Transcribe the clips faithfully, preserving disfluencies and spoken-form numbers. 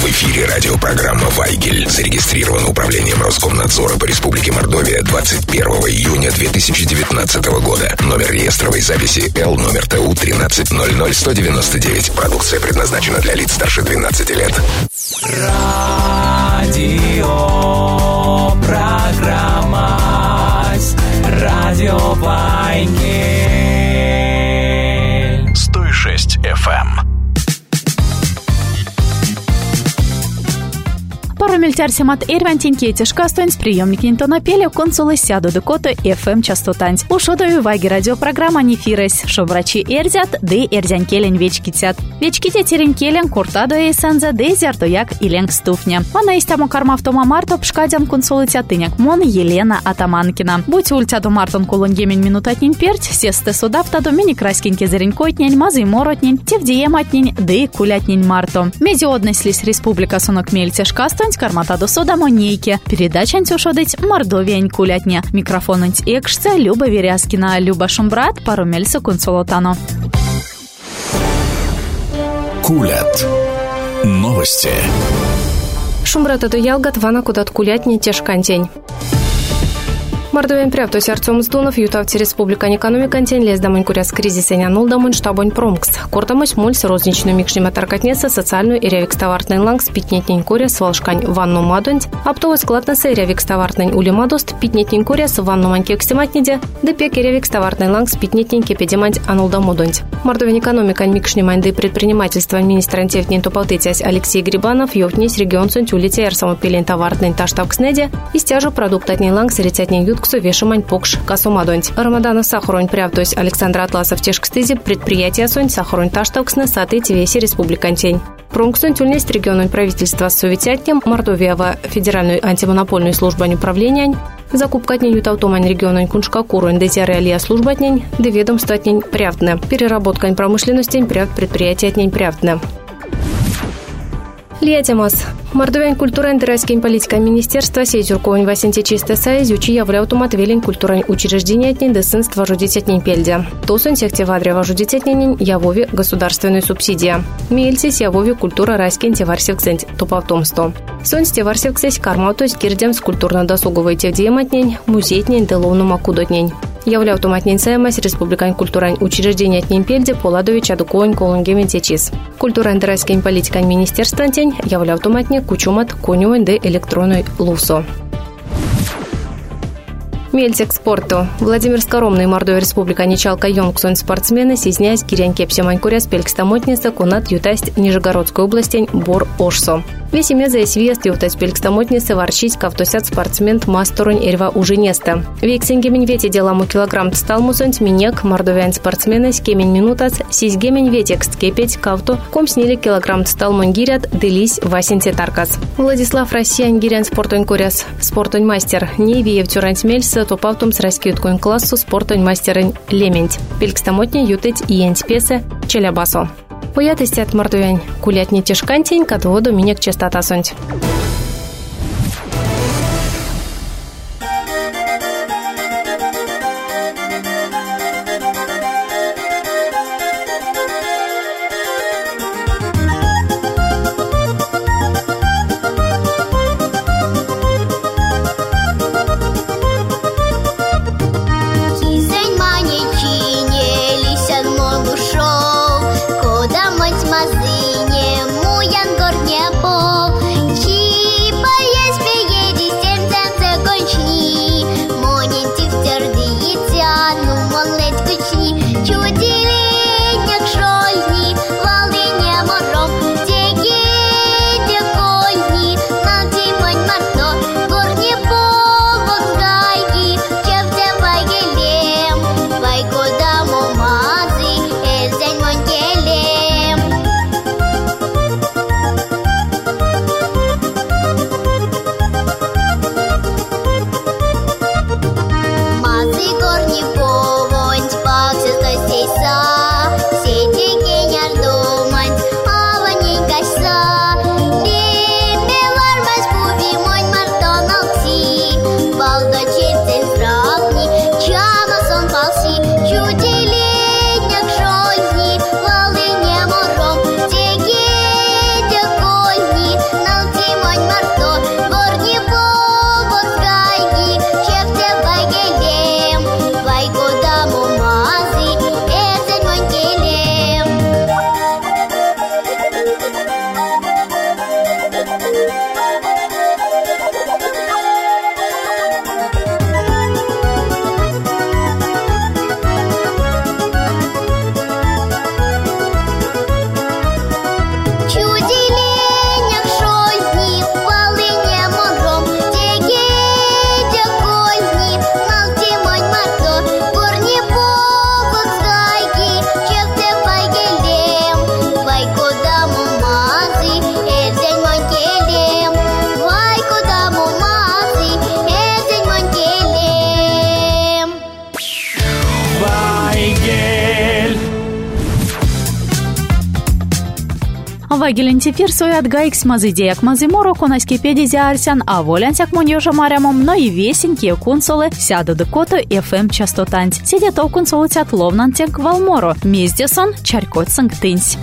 В эфире радиопрограмма «Вайгель». Зарегистрирована управлением Роскомнадзора по Республике Мордовия двадцать первого июня две тысячи девятнадцатого года. Номер реестровой записи Л, номер Т У тринадцать ноль ноль сто девяносто девять. Продукция предназначена для лиц старше двенадцати лет. Радио программа Радио Вайгель сто шесть эф эм. Паромельтярсимат Эрвантинки Тишкастонс приемник Нинтонапеля консулы сяду декото эф эм частотанс. Ушодою ваги радиопрограмма Нефирес, шо врачи эрзят, да эрзянкелен вечкитят. Вечките теренкелен куртадо эсенза, да зяртояк иленг стуфня. Она есть тому кармавтома марто пшкадям консулы тятыняк Мон Елена Атаманкина. Будь ультяду мартон кулонгемень минутатнин перть, сесте судавтаду мини краскинки зеренькойтнень, мазы моротнень, тевдиематнень, да и кулятнень марто. Медиоднеслись республика Сонок Мельтешкастон кармата до сода монейки. Передача антюшодить Мордовиянь кулятня. Микрофон анти экшце Люба Веряскина, Люба Шумбрат, парумельса консулотано. Кулят. Новости. Шумбрат это ялгат вана кудат кулятни тешкантень. Мордовиан пряв сердцом сдунов ютавти республика экономикантень лез дамонь куряс кризисеня нул дамонь штабонь промкс. Кортамось мульс розничную микшнима таркатнеса социальную и ревикстовартный лангс питнетнень куряс волшкань ванну мадонь, аптовый складнеса и ревикстовартный улимадост питнетнень куряс ванну маньки экстематниде, депек и ревикстовартный лангс питнетнень кепедеманть анул дамодонь. Мордовиан экономикань микшниманды предпринимательства министр антевтнень топалтытясь Алексей Грибанов ёвтнесь регион сунь улитяер самопилень товартный таштавкснеде и стяжу продуктатней лангс рецятнень ют ксу вешимань покш касумадонь. Рамадана сахаронь пряв, то есть Александр Атласов тешкстызи предприятия сонь сахаронь таштавксне саты тивеси республикантень. Промксонь тюльнесть региональное правительство с советятнем, Мордовиева федеральную антимонопольную службу управления, закупкатнень ютавтомань региональный куншкакурунь, дезиарелия службатнень, деведомстватнень прявдне, переработкань промышленностей пряв предприятиятнень прявдне. Лиятемас. Мордовиан культура интерайским политика министерства сейзюрковань васенте чисто сайз ючи являют уматвелень культурань учреждения отнень десынства жудитятнень пельде. Тосун сехте вадрева жудитятнень явови государственную субсидия. Мельсис явови культура райскин теварсевксень топавтомсто. Сон стеварсевксесь кармаутось кирдем с культурно-досуговой тевдиематнень, музейтнень деловну макудотнень. Являют уматнень саймась республикань культурань учреждения отнень пельде поладович адукоень колонгемен течис. Культура интерайским политикань министерства отнень являют уматнень кучумат конюань де электронной лусо. Мельтек спорту. Владимир Скоромный, Мордовия республика Ничалка Йонгсон спортсмены, сизняясь Кирян Кепсимань Куряс Пелькстамотница, Кунат Ютасть Нижегородской области Бор Ошсо. Весь имя за свист Ютасть Пелькстамотницы ворчить кавтосят спортсмен масторунь Эрва уже неста. Вексингемень вети деламу килограмм сталмусонь минек мордовиан спортсмены с кемень минутац сизгемень ветек скепеть кавто ком снили килограмм сталмон гирят делись васенте таркас. Владислав Россиян Гирян спортунь Куряс спортунь мастер Невиев Тюрань Смельса топавтум с раскиюткой классу спортунь мастерынь Лементь. Пелькстамотня ютыть и янтпесы Челябасо. Поятости от мордовянь кулятни тешкантень, катводу минек частота сонть. Мазыне, муян горне пол, чи Вагелентифир соят гаикс мазыдеяк мазыморо конаське педизе арсян, а волянсяк моньёжа марямом, но и весенькие кунсолы сяду декото эф эм частотанць. Сидят о кунсолы тят ловнантенк валморо, мездесон чарькот сангтынсь.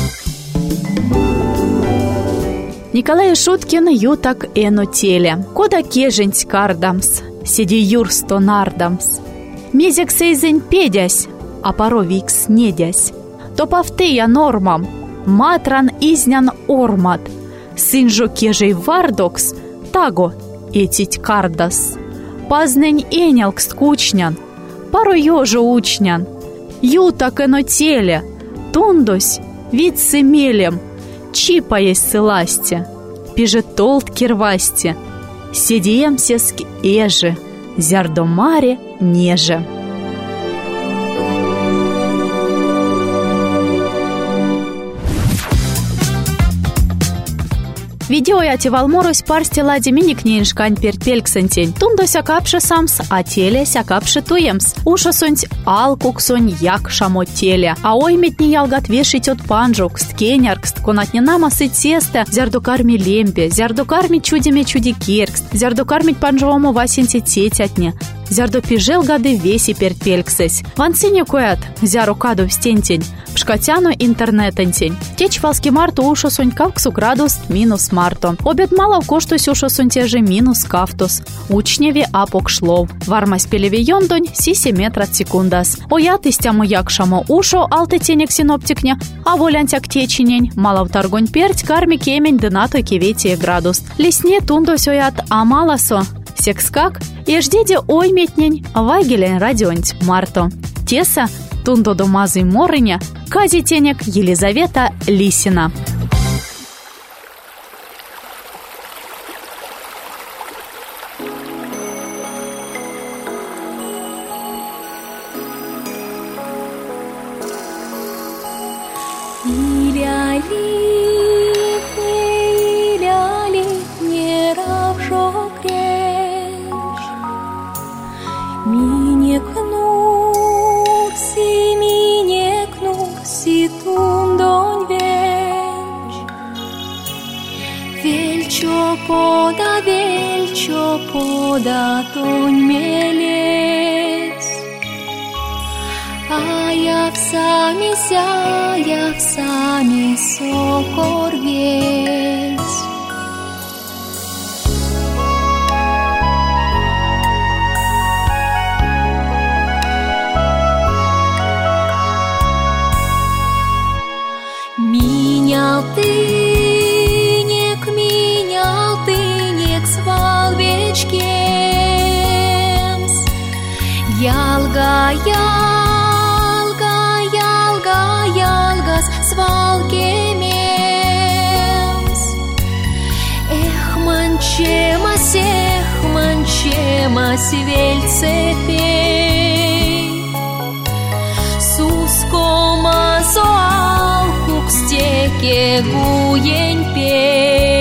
Николай Шуткин ютак эно теле, кода кеженць кардамс, сиди юрсто нардамс. Мезек сейзень педясь, а поро викс недясь. То павтея нормам, матран изнян ормат, сынжо кежей вардокс, таго этить кардас. Пазнень энялк скучнян, паро ёжо учнян, ютак эно теле, тундось вид семелем, чипа есть сыласти, пиже толт кирвасти, седиемся ск эже, зярдо маре неже. Видео я те валморось парсти лади миникнейн шкань пертельксентень. Тундо сякапше самс, а теле сякапше туемс. Ушо сонь алкуксонь як шамо теле. А оймет не ялгат вешить от панжук, сткеняркст, конатне намасы теста, зярду карми лемпе, зярду карми чудиме чуди киркст, зярду кармить панжовому васенте тетятне. Зярдо пижел гады веси пертельксесь. Ванцине коят, зяру каду в стентень. Пшкатяну интернетентень. Теч валски марту ушо сонь кавксу градус минус марто. Обед мало в коштусь ушо сонь теже минус кафтус. Учневи апок шлов. Вармась пелеве йондонь сиси метрат секундас. Оят истяму якшамо ушо алте тенек синоптикня, а волянтяк течинень. Мало в таргонь перть карми кемень дынато кеветие градус. Лесне тундось оят, а маласо. Секскак, и ждеде ойметнень, вагелен радионть марто. Теса, тундо домазы морыня, кази тенек Елизавета Лисина. Poda velcio, poda tонь мелес. А я в сами ся, я в сами сокор весь. Менял ты Ялга, ялга, ялга, ялгас, свалкемемс. Эх, манчемас, эх, манчемас, вельцепей. Сускома соалкук стеке гуень пей.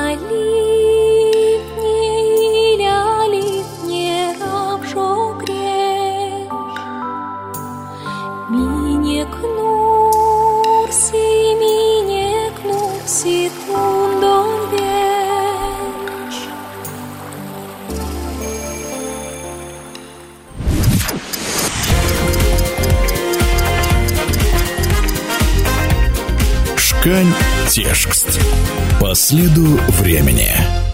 Шкань текст. По следу времени.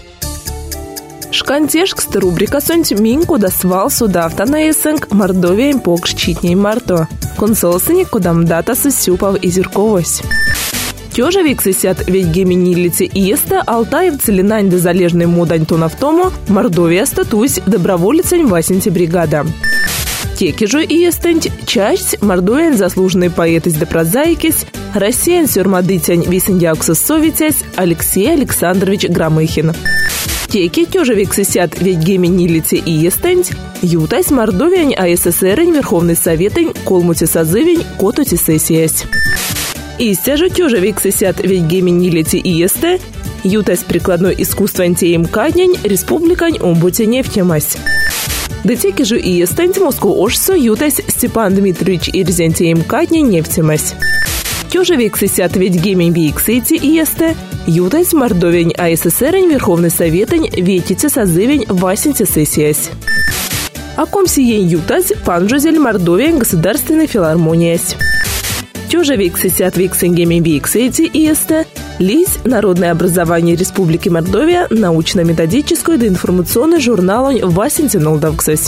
Шкань текст рубрика сонть мин куда свал суда автонаесенг Мордовия импок щитней марто. Консолсеник кудам дата сусюпав и зерковось. Тёжа виксисят ведь геменилице иеста Алтаев целинань да залежный мудань тон автому Мордовия статусь доброволицень васенти бригада. Теки же иестэнть часть Мордовия заслуженный поэт из прозаикис Россиян сюрмадытянь висендиаксус совитясь Алексей Александрович Громыхин. Теки тёжа виксисят ведь геменилице иестэнть ютась Мордовиань АССРень Верховный Советень колмути созывень котути сессиясь. Истя же тёжа виксисят ведь геменилице иесте ютась прикладной искусство антеем каднянь республикань омбуте нефтемась. Детеки же и естаньте Москву ошсо ютась Степан Дмитриевич Ирзентеем кадни нефтемась. Тёжа виксисят ведь гемень виксити и есте ютась Мордовень АССРень Верховный Советень ветите созывень васенте сессиясь. А ком сиень ютась панжузель Мордовия Государственной филармониясь. Тёжа виксисят виксень гемень виксити и есте Лись Народное образование Республики Мордовия научно-методическую да информационный журнал Васенти Нолдавксась.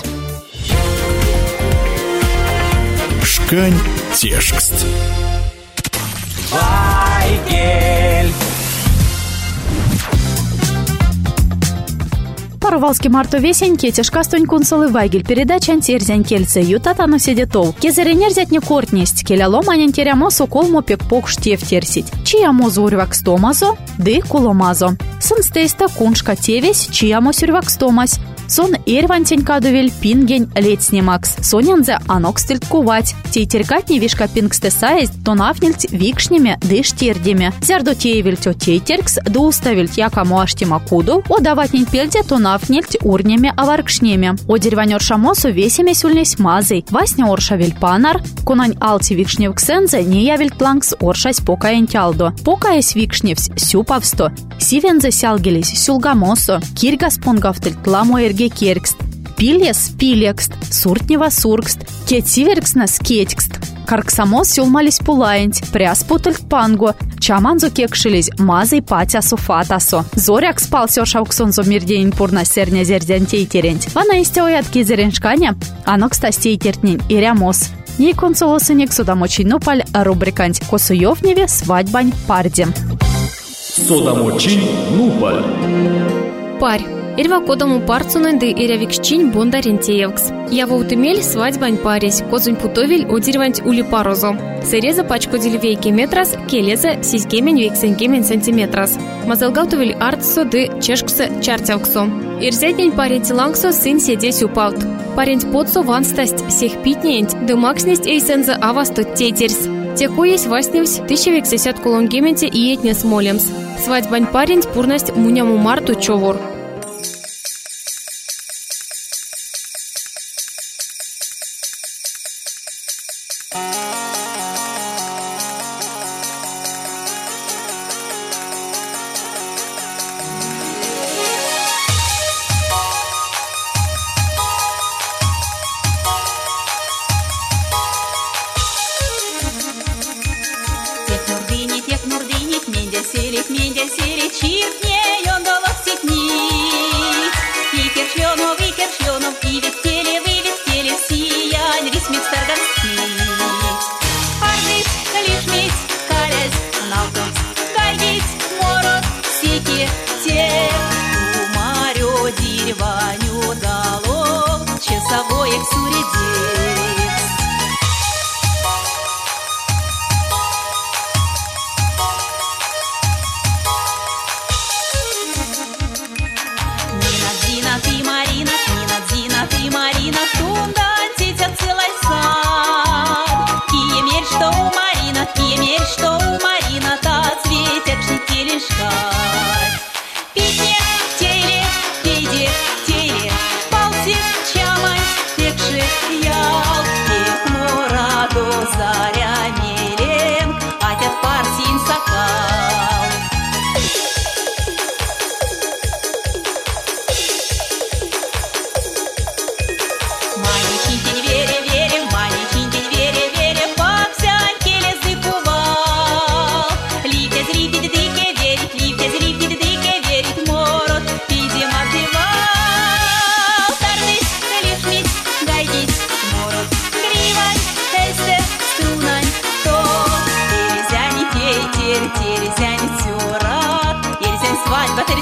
Шкань текст. Вайгель. Парувалский марто весень, кетешка стонь кунсолы вайгель передача антирзянь кельце ютата но седетов. Кезеренерзят не кортнесть, келялом анянтерямо соколмо пекпок штев терсить. Чиямо зурвак стомазо, ды куломазо. Сын стейста куншка тевесь, чиямо сюрвак стомась. Сон эрвантень кадувель пингень летснемакс. Сонянзе анокстельт кувать. Тейтеркать не вишка пингстесаесть, тонафнельт викшнями ды штирдями. Зярдо теевель тё тейтеркс, да уставельт якому аштима куду, одаватнень пельте тонафнельт урнями аваркшнями. О дереванер шамосу весями сюльнесь мазой. Васня оршавель панар, кунань алти викшневксензе не явель планкс оршась покаентялдо. Покаясь викшневс сюпавсто. Сивензе сялгелись сюлгамосо. Киргас понгафтельт ламоэр керкст, пильес пилекст, суртнева суркст, кетсиверкснас кетькст, карксамос сюлмались пулаенть, пряспутальт панго, чаманзо кекшились мазой патясу фатасо. Зоряк спал сёшауксонзо мирдень пурна серня зердянтей теренть. Вана истеоят кизереншканя, анокста стейтертнень и рямос. Ней консолосынек судамочий нупаль рубриканть косуёвневе свадьбань парди. Судамочий нупаль. Парь. Ирва кодому парцунын ды ирявикшчин бондарентеевкс. Я воутымель свадьбань парись, козунь путовель одереванть ули парозо. Сереза пачко дельвейки метрас, келеза сизгемень вексенгемень сантиметрас. Мазалгаутовель артсо ды чешкса чартявксо. Ирзядень парень лангсо сын седесь упаут. Парень подсо ванстасть сех питнеенть, ды макснесть эйсенза авасто тейтерс. Теку есть васневсь тысяча вексесят колонгементе и этне смолемс. Свадьбань парень пурность муняму марту човор.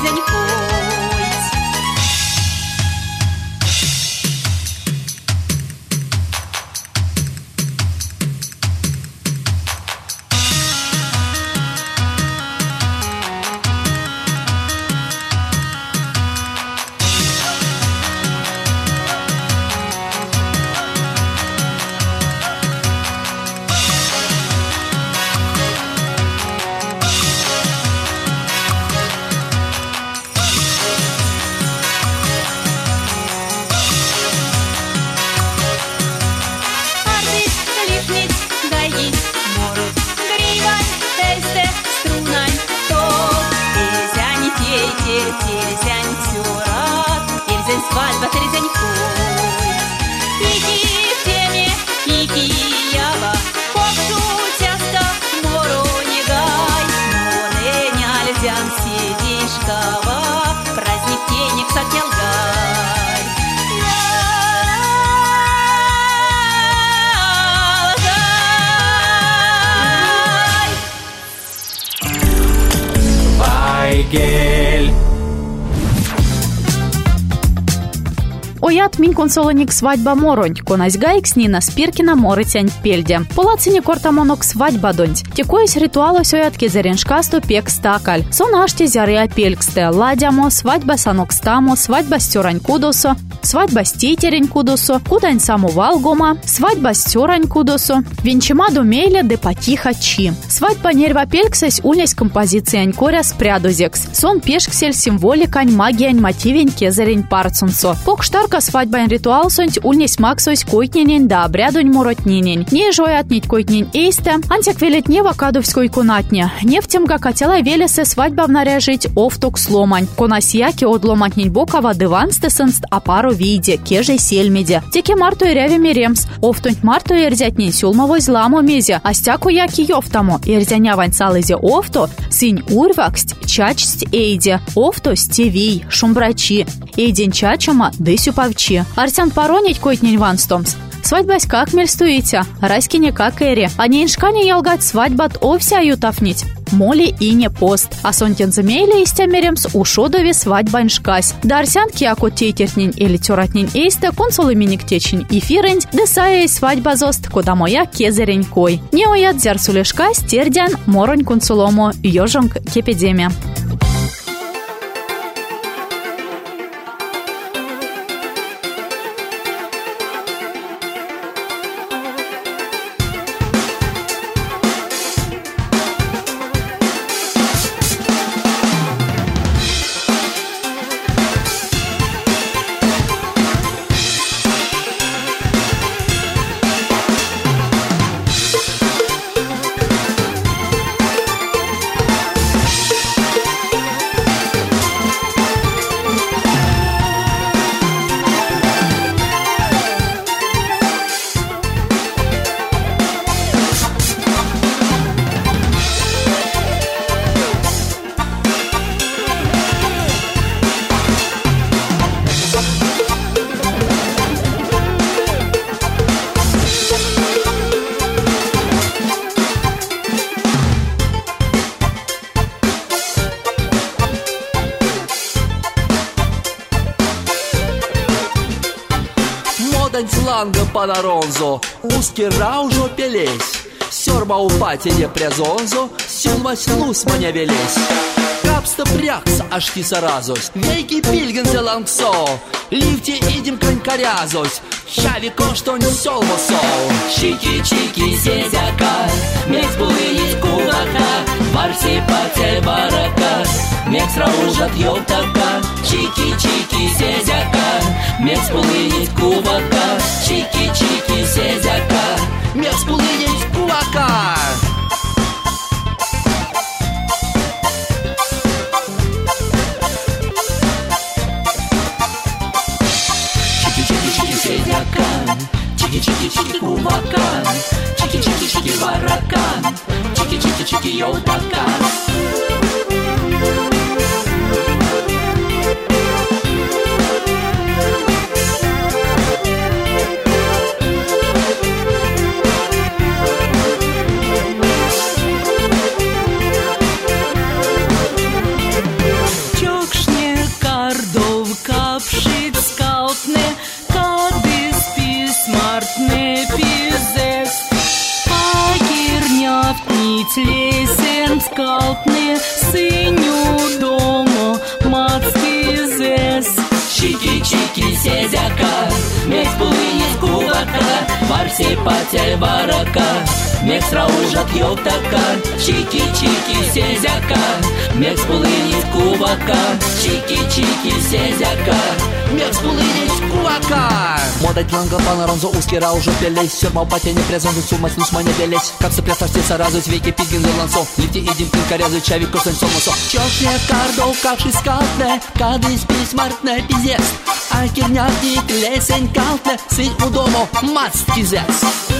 терзянь путь. Терзянь цюрат, терзянь свадьба, терзянь путь. Ики в теме, ики ява, попшу часто мору не гай. Моне няльзян сидишкава, праздник денег сакелгай. Вайгель. Оят мин консолоник свадьба моронь, конась гайкс нина спиркина морытянь пельде. Полацине кортамонок свадьба донь. Текоись ритуалось оят кезереншкасту пек стакаль. Сон аште зяры апельксте, ладямо, свадьба санокстамо, свадьба стёрань кудосо, свадьба стейтерень кудосо, кудань саму валгома, свадьба стёрань кудосо, венчима думейле де потиха чи. Свадьба нерва пельксесь ульнесь композициянь коря спрядузекс. Сон пешксель символикань магиянь мотивень кезерень парцунсо. Пок штарка свадьбайн ритуал сонть ульнесь максось койтненень да обрядунь моротненень. Не жоятнить койтнень эйсте, антик велет нева кадовской кунатне. Нефтемга котела велесе свадьба в наряжить офток сломань. Конасьяки одломатнень бокова дывансте сынст апару виде, кеже сельмеде. Теке марту и рявими ремс. Офтунь марту и эрзятнень сюлмовой зламу мезе. Астяку яки ёфтамо. Эрзянявань салызе офто, сынь урваксть, чачсть эйде. Офто стевий, шумбрачи. Эйдень чачама, дысю павчи. Арсян паронить койтнень ванстомс. Свадьбась как мельстуите, раськине как эри. А не иншкане ялгать свадьбат овся ютафнить. Моли и не пост. А сонтен замейле истямеремс ушодове свадьба иншкась. Да арсянки ако тейтернень или тюратнень эйсте консулы миниктечень и фирень, да сая свадьба зост, куда моя кезерень кой. Не оят зярсулешкась, тердян, моронь консулому, ёжонг кепедеме. Сланга панаронзо, узкий раужо пелесь, сёрба упати не презонзо, сюлмась лус маня велесь. Капста прякса ашти саразось, вейки пильген зелангсо, лифте идем конькарязось, чави коштонь солмосо. Чики-чики сезяка, мекс булынить кувака, варси пацель барака, мекс раужат ёвтака. Чики-чики сезяка, мекс булынить кувака, чики-чики сезяка, мекс булынить кувака. Чики-чики-чики сезяка, чики-чики-чики кувака, чики-чики-чики барака, чики-чики-чики ёвтака. кувака, варси патя барака, мекс раужат йоктака, чики-чики сезяка, мекс пулынит кувака, чики-чики сезяка, мекс пулынит кувака. Мода тланга панаронзо узкий раужо пелей, сёрма патя не презонзо сумма слус маня белесь, как сопряташься саразу веки пигин зелансо, лифти идем пинкарязу чави косен сомосо. Чёшне кардо кавши скалтне, кадис писмартне пиздец, а кирняти лесень калтне, сын у дома мац кизец.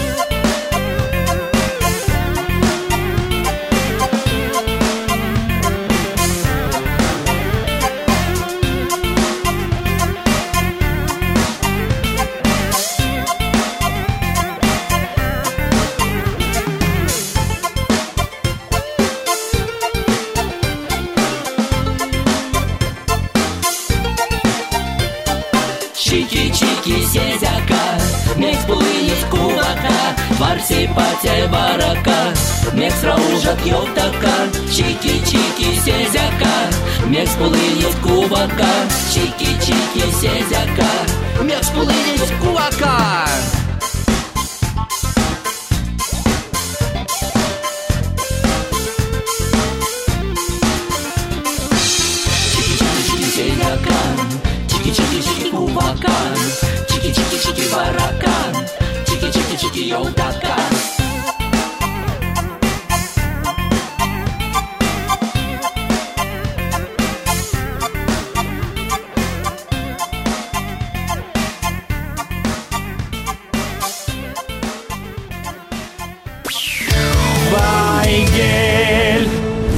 Чики-чики сезяка, мекс пулынит кувака, варси патя барака, мекс раужат йоктака, чики-чики сезяка, мекс пулынит кувака, чики-чики сезяка, мекс пулынит кувака. Чики-чики-чики сезяка, чики-чики-чики кувака, чики-чики-чики барака, чики-чики-чики йоктака. Вайгель.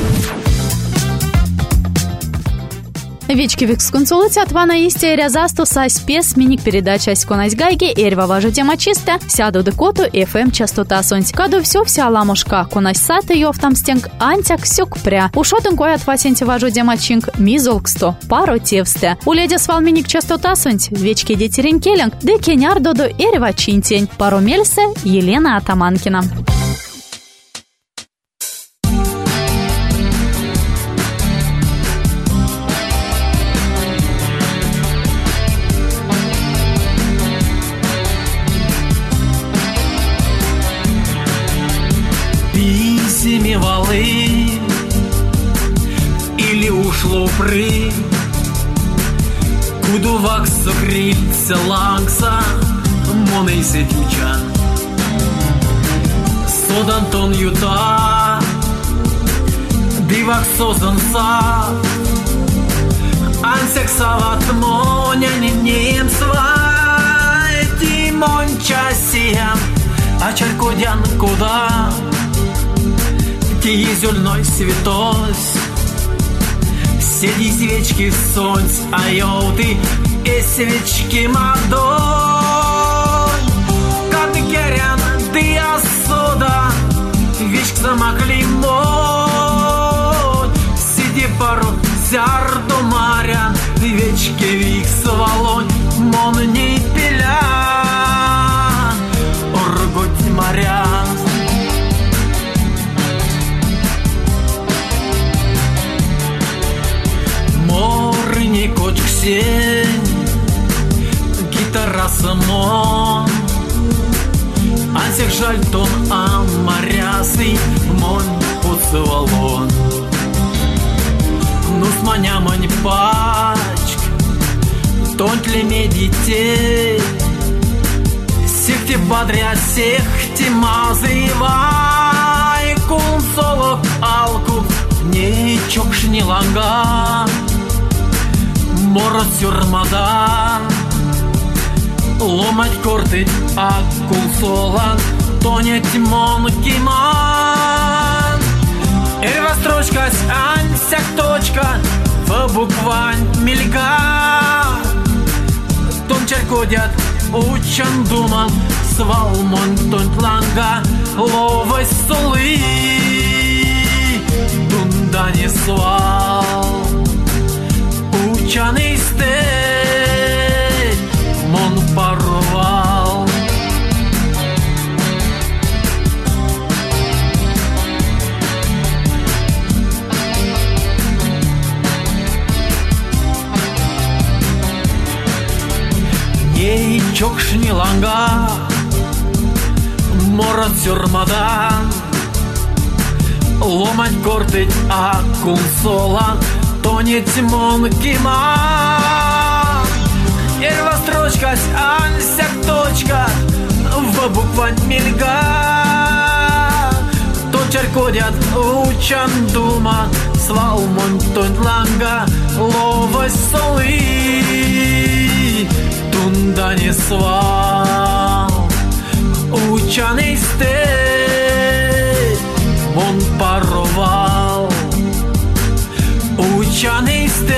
Вечки викс консулати от вана исте рязасту сась пес миник передача сконась гайги эрва важу тема чиста сяду декоту эф эм частота сонь каду все вся ламушка конась саты йофтам стенг антяк сюк пря ушотын кой от васенти важу тема чинг мизолксто пару тевсте уледя свал миник частота сонь вечки детеренкелинг де кеняр доду эрва чинтень пару мельсе Елена Атаманкина. Валы или ушло при кудувак сокриться лангса моней сетючан содантон юта дивак созанса ансек сават моня нем свай тимон часиям а чаркодян куда зельной святось, седи свечки сонць, а йоты и свечки мадонь. Как керян ты осуда, вещь замокли мой, сиди пару зярду марян, вечки вик свалонь, мон не пилян, орготь морян. Морни кочк сень, гитара самон, ансех жальтон амарясы, монь поцеловон. Ну с маня мань пачк, тонь ли медите, сех те подряд, сех те мазывай, кунсолок алку, не чокшни ланга. Морот сюрмадан, ломать корты, а кулсолан, тонет мон киман. Эрва строчка с ансяк точка, в буквань мельга. Тон черкодят, учан думан, свал мон тонь ланга, ловой солы, дунда не свал. Учаный стель, мон порвал. Не чокшни ланга, Морът сюрмадан Ломать кортить, а консола тонет монкиман. Ерва строчка, ансяк точка, в буквань мильга. Точер кодят, учан дума, свал монтон ланга, ловость солы, тунда не свал. Учаный стей, он паровал. Учаный стей,